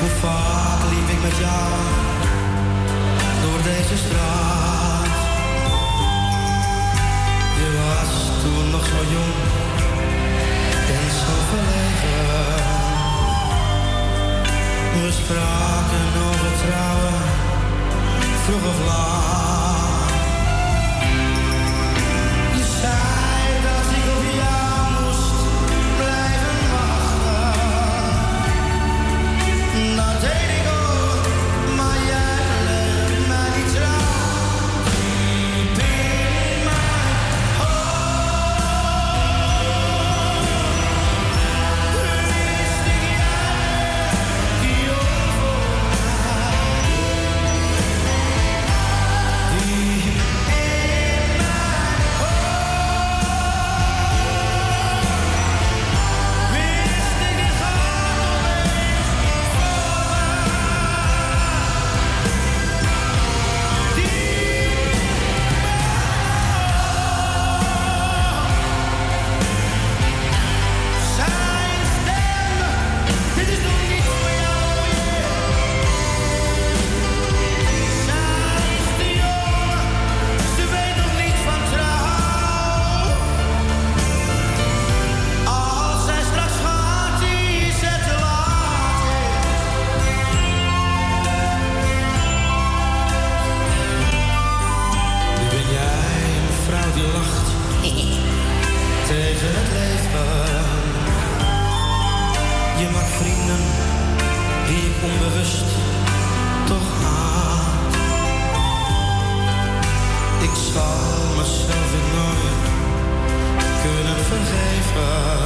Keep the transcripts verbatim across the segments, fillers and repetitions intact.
Hoe vaak liep ik met jou door deze straat. Je was toen nog zo jong en zo verlegen. We spraken over trouwen, vroeg of laat. Je zei dat ik op jou moest blijven wachten. Dat deed ik ook, maar jij bleef mij niet trouw. Diep in mijn hoofd wist ik jij die ook voor mij. Diep in mijn hoofd wist ik je gaat opeens zijn stem, dit is nog niet voor jou, zij is te jong, ze weet nog niet van trouw. Als zij straks gaat, is het te laat. Nu ben jij een vrouw die lacht tegen het leven. Je maakt vrienden die ik onbewust toch haat. Ik zal mezelf het nooit kunnen vergeven.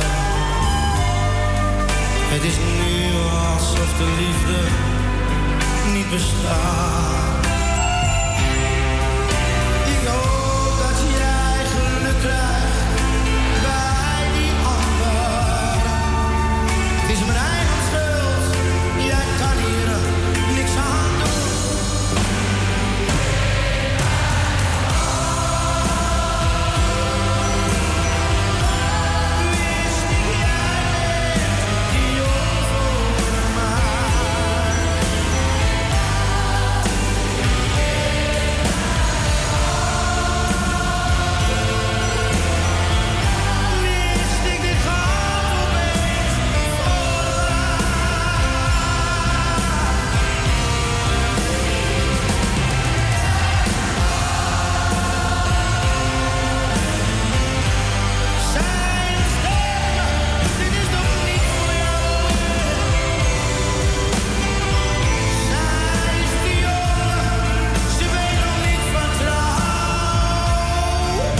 Het is nu alsof de liefde niet bestaat. Ik hoop dat jij geluk krijgt bij die ander. Het is mijn eigen schuld, jij kan hier niks aan doen. Wist ik jij bent die jong voor mij. Wist ik dit gaat opeens zijn stem, dit is nog niet voor jou. Zij is te jong, ze weet nog niet van trouw.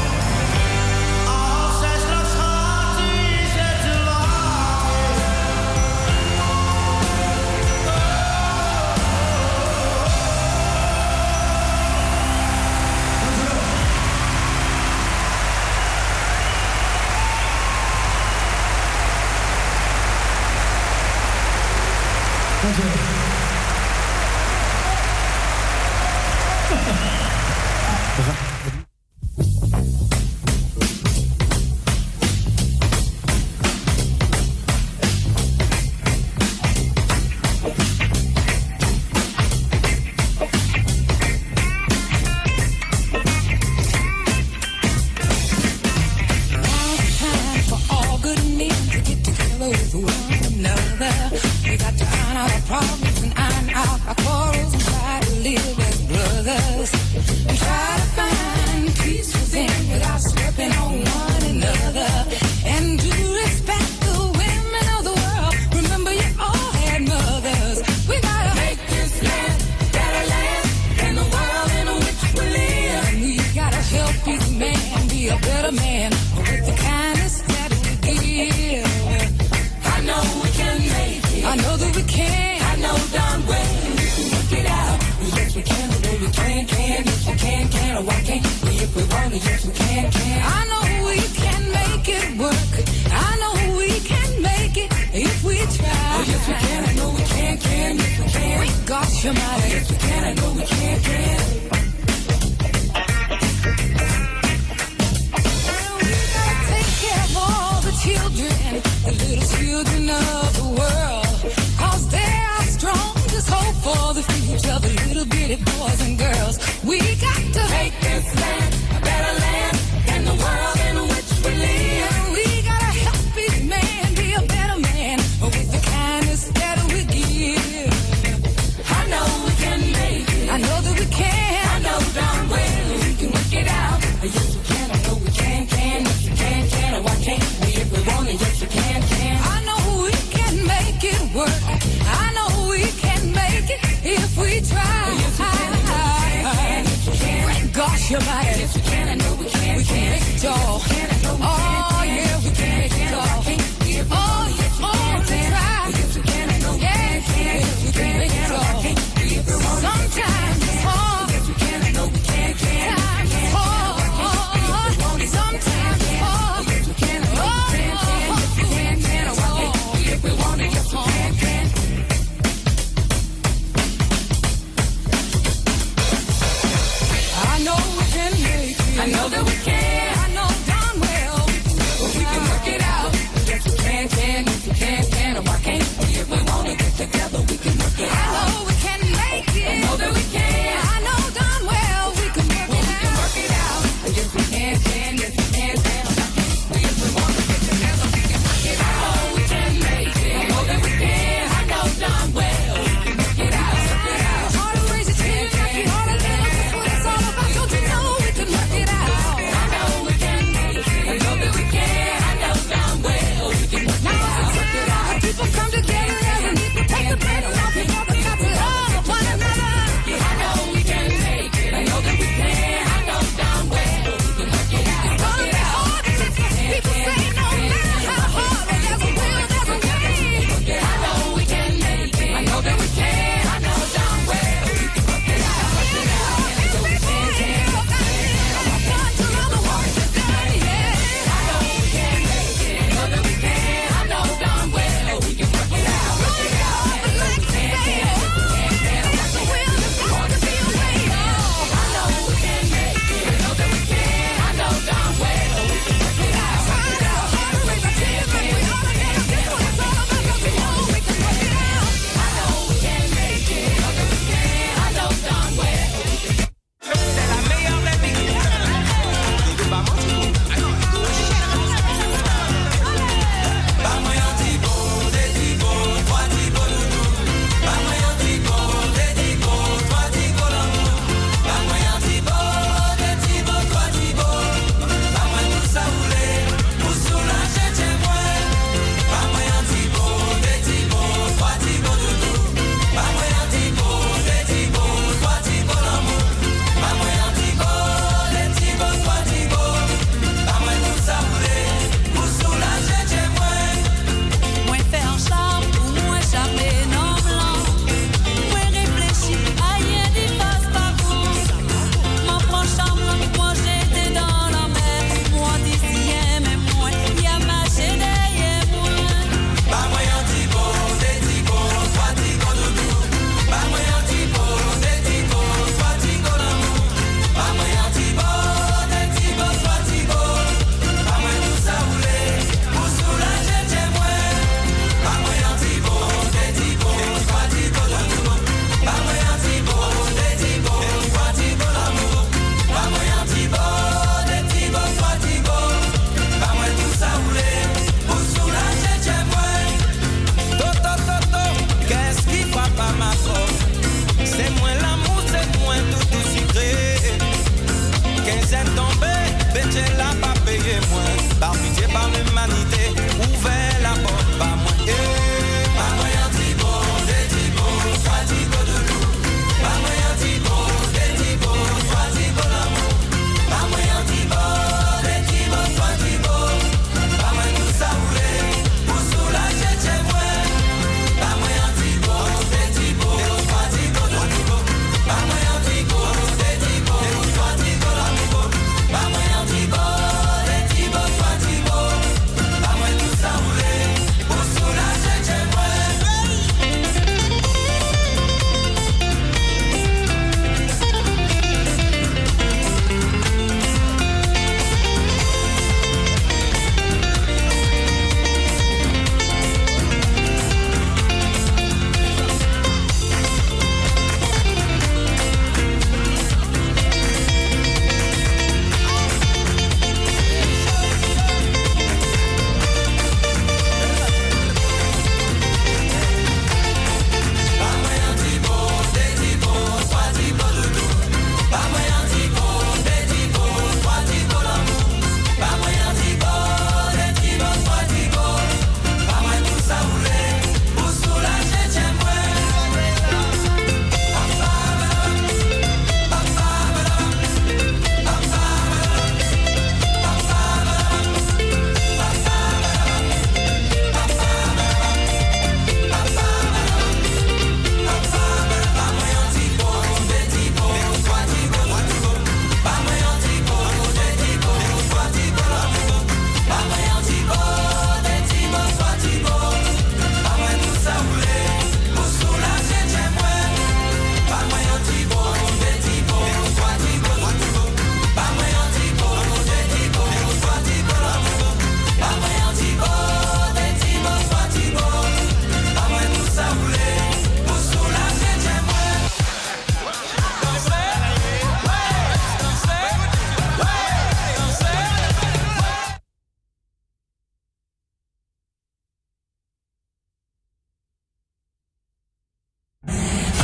Als zij straks gaat, is het te laat. Time for all good men to get together with one another. We got to iron out our problems and iron out our quarrels and try to live as brothers. We try to find peace within without stepping on one another. And do respect the women of the world. Remember, you all had mothers. We gotta make this land a better land than the world in which we live. And we gotta help each man be a better man with the kindness that we give. I know we can make it. I know that we can. I know darn well we can work it out. Yes, we can. I know we can, can. Yes, we can, can. Oh, why can't we if we want to? Yes, we can, can. I know we can make it work. I know we can make it if we try. Oh, yes, we can. I know we can, can. Yes, we can. We got your mind. Oh, yes, we can. I know we can, can. Well, we gotta take care of all the children, the little children of the world. 'Cause they are strong.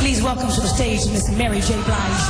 Please welcome to the stage Miss Mary J. Blige.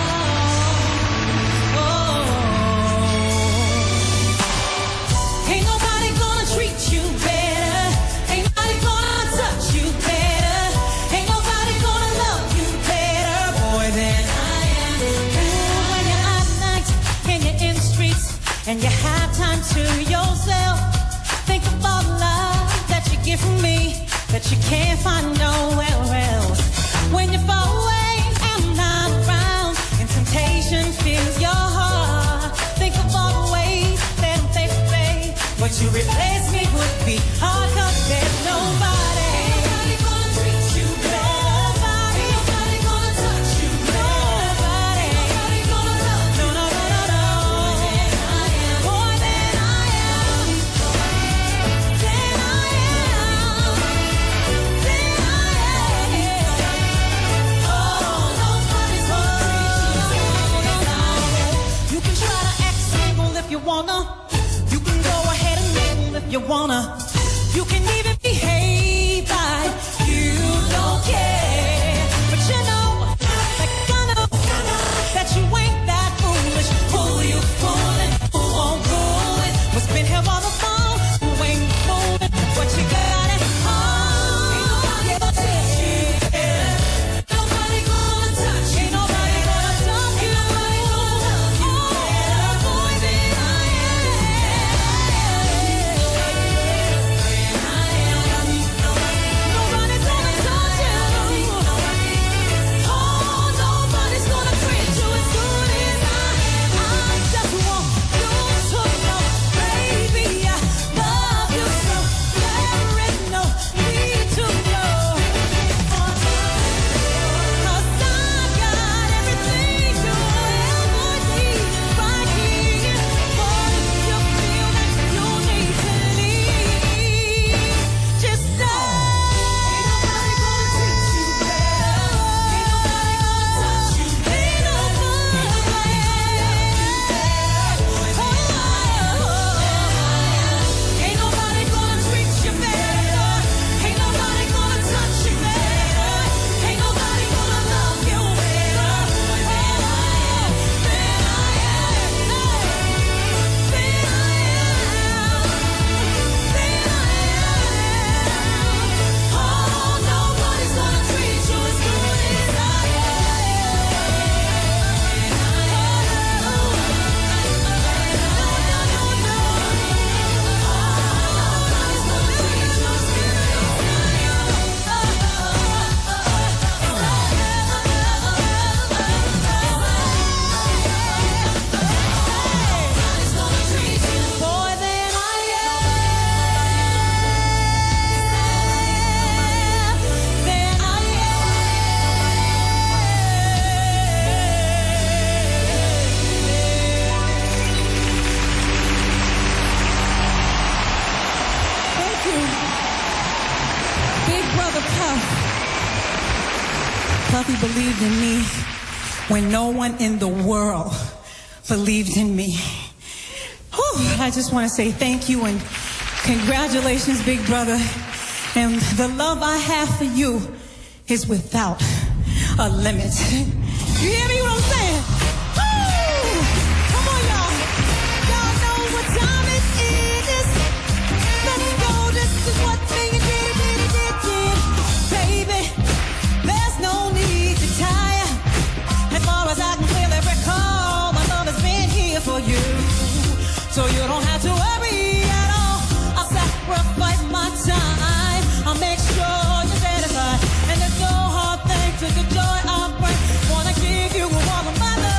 Ain't nobody gonna treat you better. Ain't nobody gonna touch you better. Ain't nobody gonna love you better, boy, than I am. Ooh, when you're out at night and you're in the streets and you have time to yourself, think of all the love that you get from me that you can't find nowhere else. When you fall away and I'm not around and temptation fills your heart, think of all the ways that I'm face to face. But to replace me would be hard, 'cause there's nobody. Ain't nobody gonna treat you better. Nobody. Ain't nobody gonna touch you better. Nobody. Ain't nobody gonna love you. No, no, no, no, no. More than I am. Than I am. Than I am. Oh, nobody's gonna treat you better. You can try to act single if you wanna. You can go ahead and mingle if you wanna. You can even behave like you don't care. But you know, like I know, that you ain't that foolish. Who you fooling? Who won't fool it? What's been here all along? Who ain't fooling? What you got at home? Ain't nobody gonna touch you better. Nobody gonna touch you. Ain't nobody gonna love you. Ain't nobody gonna love you better, boy, than I am. Nobody's gonna touch you. Oh, nobody's gonna treat you as good as I am. I just want you to know, baby, I love you so. There is no need to know. 'Cause I've got everything you ever need right here. But if you feel that you need to leave, just say. Ain't nobody gonna treat you better. Ain't nobody gonna touch you better. Ain't nobody gonna treat you better. Ain't nobody gonna touch you better. Ain't nobody gonna love you better than I am. Than I am. Than I am. Than I am. Oh, nobody's gonna treat you as good as I Thank you. Big brother Puff. Puffy believed in me when no one in the world believed in me. Whew, I just want to say thank you and congratulations, big brother. And the love I have for you is without a limit. You hear me what I'm saying? Woo! Come on, y'all. Y'all know what time it is. Let's go. This is what me and did, did, did, did. Baby, there's no need to tire. As far as I can clearly recall, my love has been here for you. So you don't have to worry at all. I'll sacrifice my time. I'll make sure you're satisfied. And there's no hard thing to the joy I bring. Wanna give you all of my love.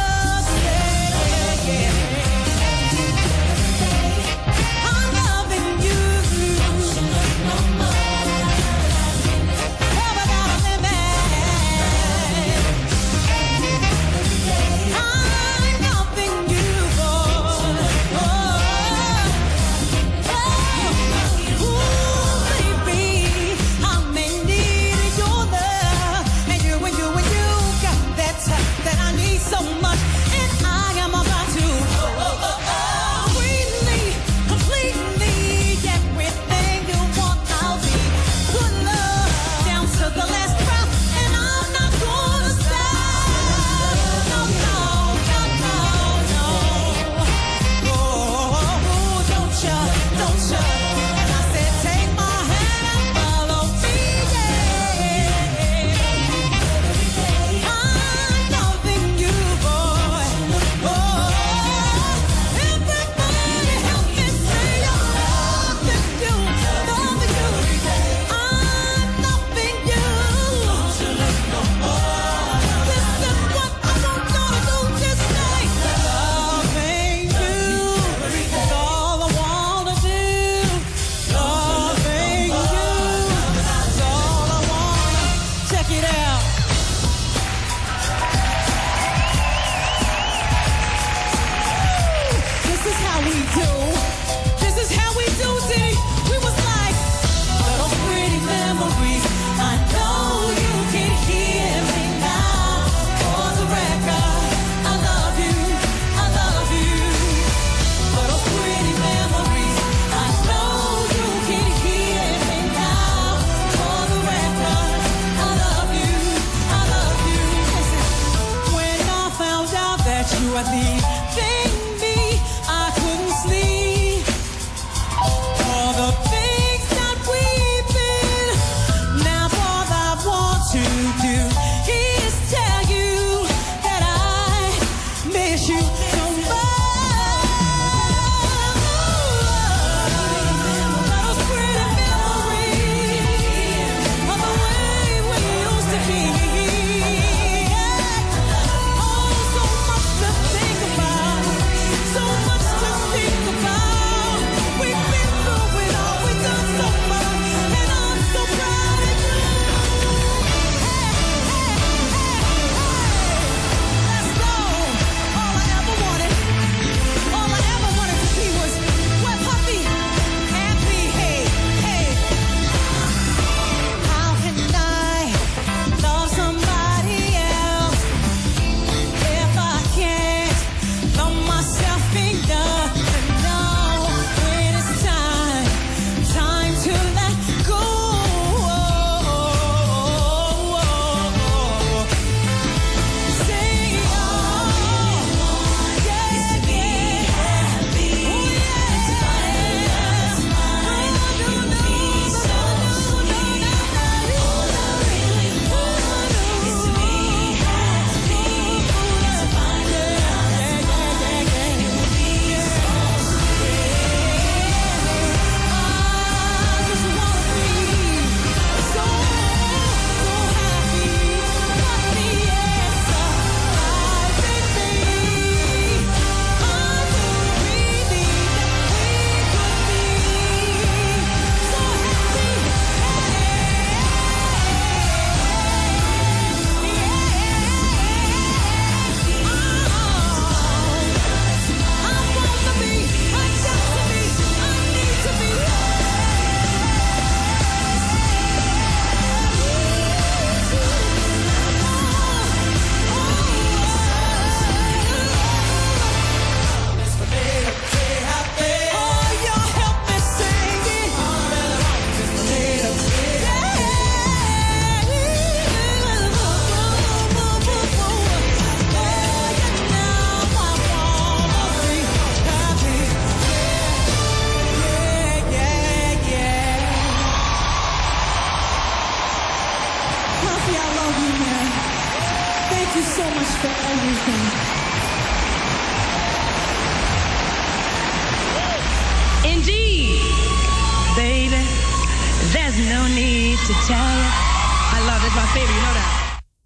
need to tell you. I love it. It's my favorite. You know that.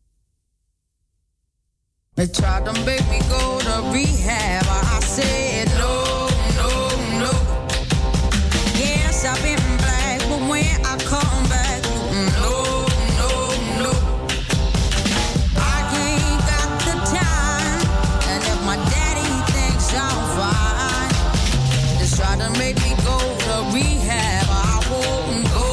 They tried to make me go to rehab. I said no, no, no. Yes, I've been black, but when I come back, no, no, no. I ain't got the time, and if my daddy thinks I'm fine, they try to make me go to rehab. I won't go.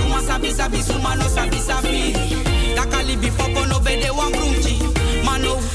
Sabi suma no sabi sabi. Takali bi popo no bede wan brunchi. Mano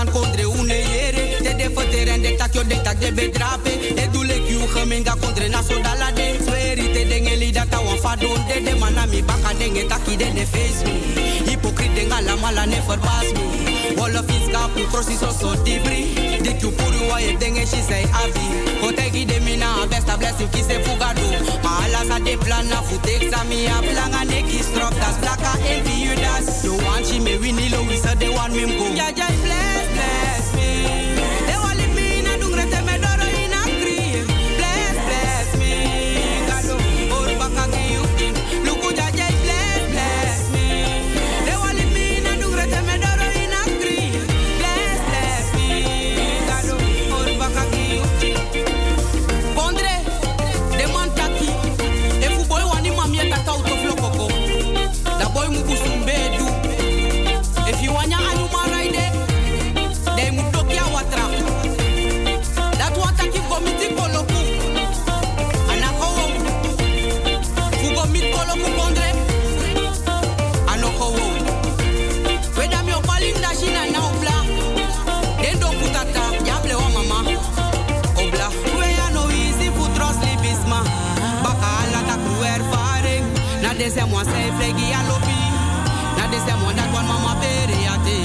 san kondre une yere. Te de foteren de tak yo de tak de bedrape. E dule kiu gemenga kondre na so dalade. Sweri te denge li data wan fadon de de manami baka denge taki de de face me. Hypocrite denga la mala ne verbaas me. Wall of his cap prosi so so dibri. De kiu puru wa e denge she say avi. Kotegi de mina besta blessing ki se fugado. Ma ala sa de plan na futek sa mi a planga neki strop das blaka en Judas. No one she me win lo we say they want me go. Ja ja bless bless me. They want me na dungre te me doro in a crie. Bless bless me. Gado or baka ki you. Luku ja ja bless bless me. They want me na dungre te me doro in a crie. Bless bless me. Gado or baka ki you. Pondre de mantaki. E fu boy wani mami e tata auto flokoko. Da boy mu busumbedu. If you want your animal ride, they mu dokia watra. That water keep go miti koloku. Anako wo. Fu go mit koloku pondre. Anoko wo. We da mi opalim da shina na obla. Den do putata, yable wa mama. Obla. We ya no easy fu trust li bisma. Baka ala ta kruer faring. Na dese mo se flegi alobi. Na dese mo dat wan mama pere ate.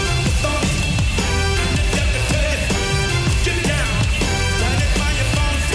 Get down, turn it by your phone.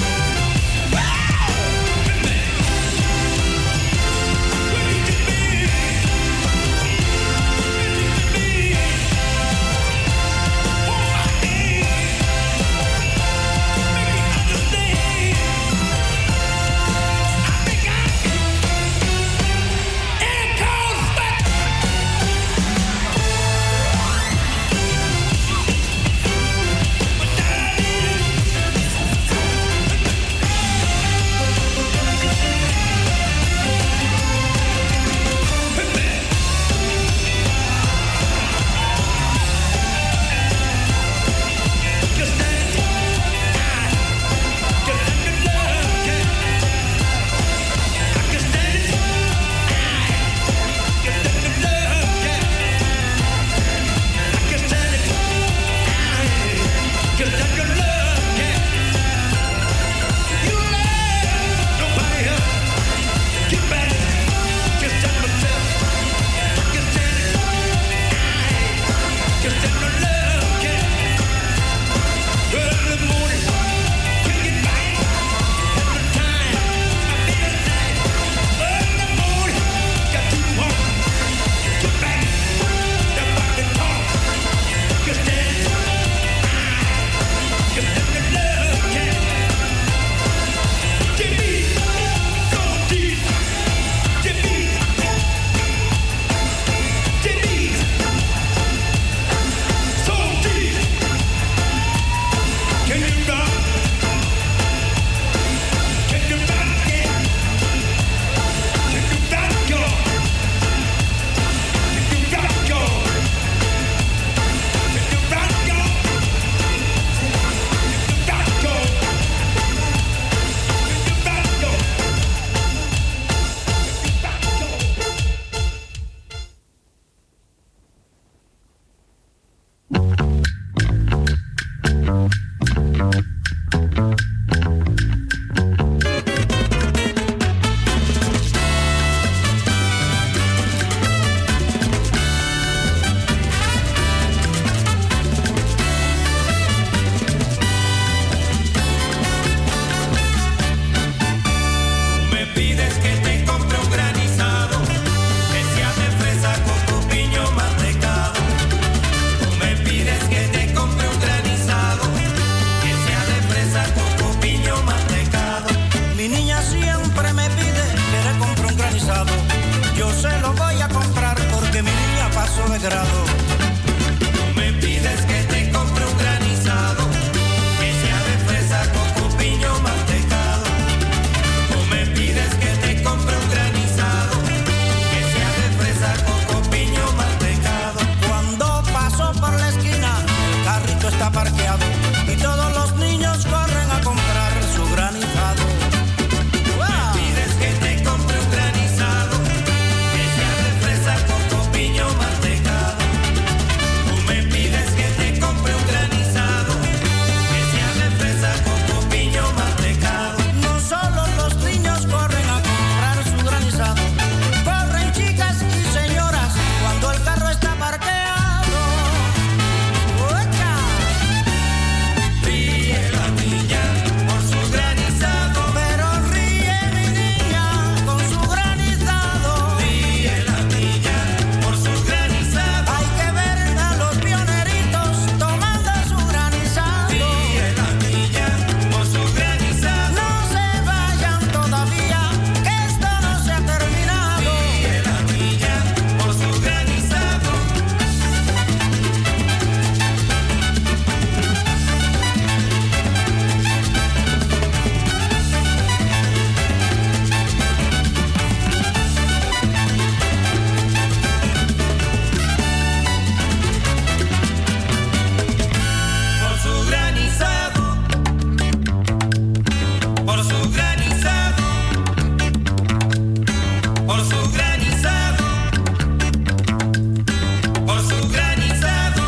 por su granizado, por su granizado,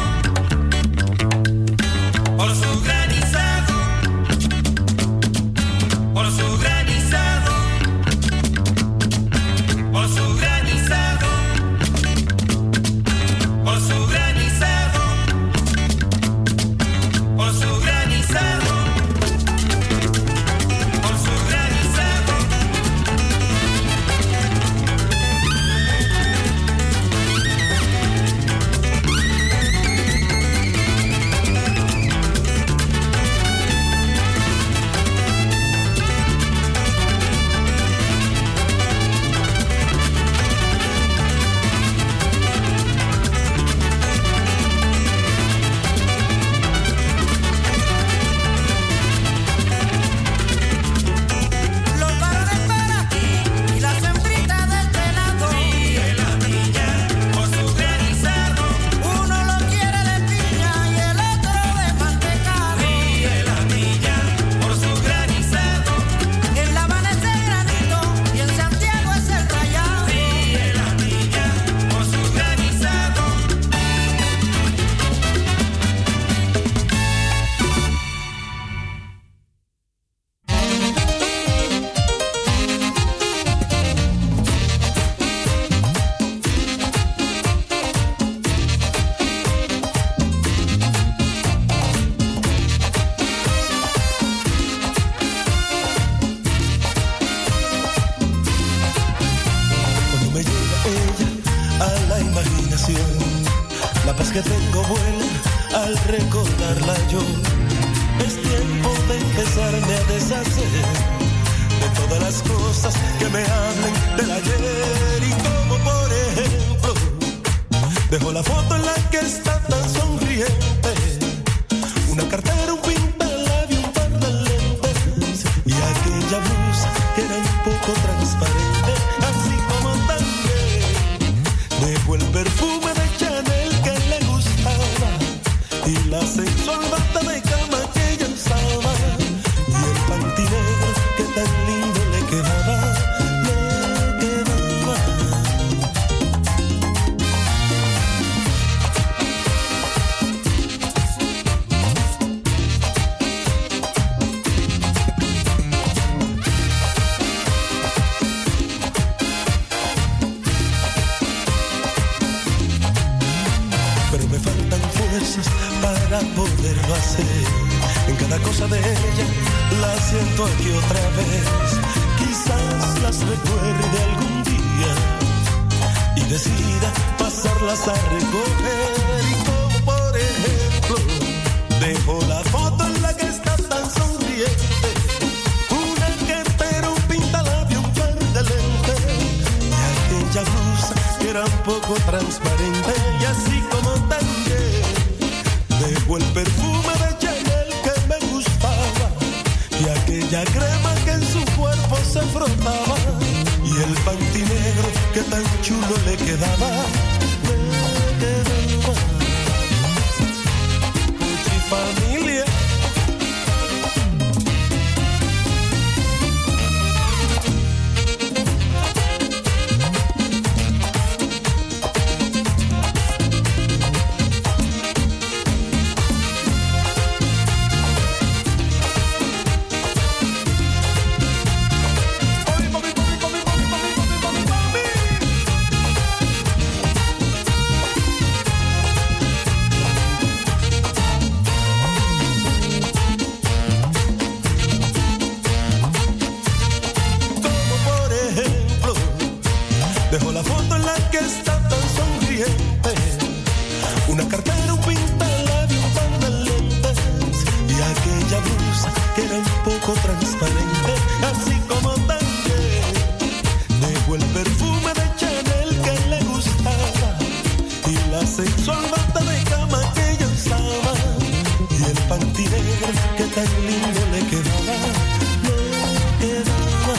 por su granizado, por su granizado, por su granizado, por su granizado, por su granizado, por su granizado. Los varones para aquí y las hembritas de este lado. Ríe la niña por su granizado. Uno lo quiere de piña y el otro de mantecado. Ríe la niña por su granizado. En La Habana es el granito y en Santiago es el rayado. Ríe la niña por su granizado. Cuando me llega ella a la imaginación, la paz que tengo vuela al recordarla yo. Es tiempo de empezarme a deshacer de todas las cosas que me hablen del ayer. Y como por ejemplo, dejo la foto en la que está tan sonriente, una cartera, un pintalabio, un par de lentes y aquella blusa que era un poco transparente, así como también dejo el perfume de Chanel que le gustaba y la sensual bata de cama que ella usaba y el panty negro que tan lindo le quedaba, le quedaba. Pero me faltan fuerzas para poderlo hacer. En cada cosa de ella la siento aquí otra vez. Quizás las recuerde algún día y decida pasarlas a recoger. Y como por ejemplo, dejo la foto en la que está tan sonriente, una cartera, un pintalabio, un par de lentes y aquella blusa que era un poco transparente. Y así como también dejo el perfume de Chanel que me gustaba y aquella crema que en su cuerpo se frotaba y el panty negro que tan chulo le quedaba, le quedaba. Puchi familia. Como por ejemplo, dejo la foto en la que está tan sonriente, una cartera, un pintalabio, un par de lentes y aquella blusa que era un poco transparente, así como también dejo el perfume de Chanel que le gustaba y la sensual bata de cama que ella usaba y el panty negro que tan lindo le quedaba, le quedaba.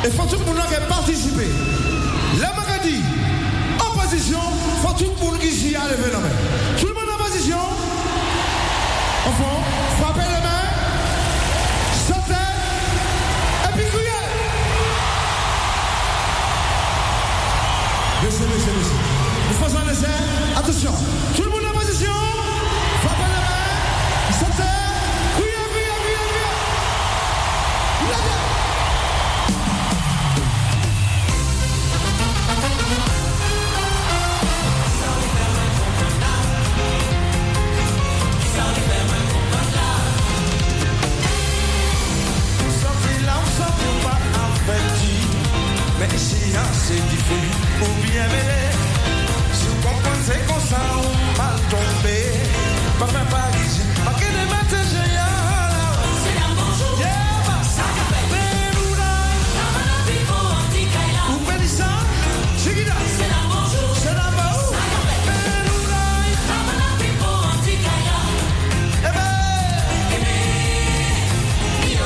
Et faut tout le monde qui participer. La Macadi, en position, faut tout le monde qui s'y a levé la main. Tout le monde en position. Au fond, frappez les mains. Sautez. Et puis criez. Laissez, laissez, laissez. Nous faisons un essai. Attention. Tout le monde en position. Frappez les mains. Sautez. Criez, criez, criez, criez. La gueule. Mais ici, c'est différent, ou bien mêlé. Si vous comprenez, c'est qu'on s'en mal tombé. Papa Paris, pas que les matins, j'ai un. C'est un bonjour. Yeah, ça fait. Beloula. La manapipo, anti-kaila. Ou Bélissa. Chigida. C'est un bonjour. C'est un bonjour. Ça fait. Beloula. La manapipo, anti-kaila. Eh ben. Eh ben. Yo.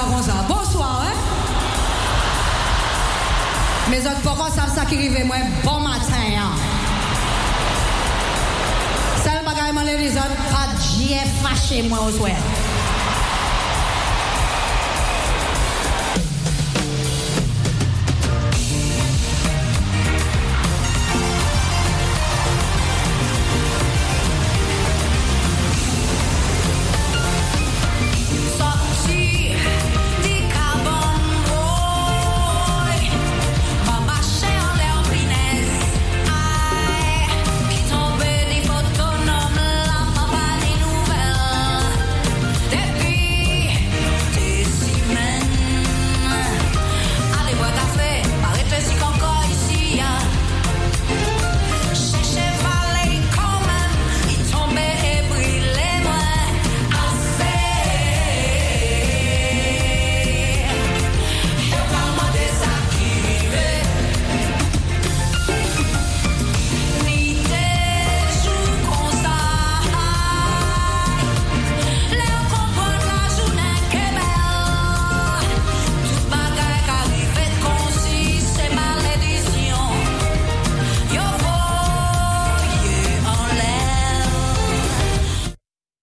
comme ça. Bonsoir, hein? Mes autres parents savent ça qui arrive, moi, bon matin, hein? Seul bagaille, les autres, pas Dieu fâché, moi, au soir.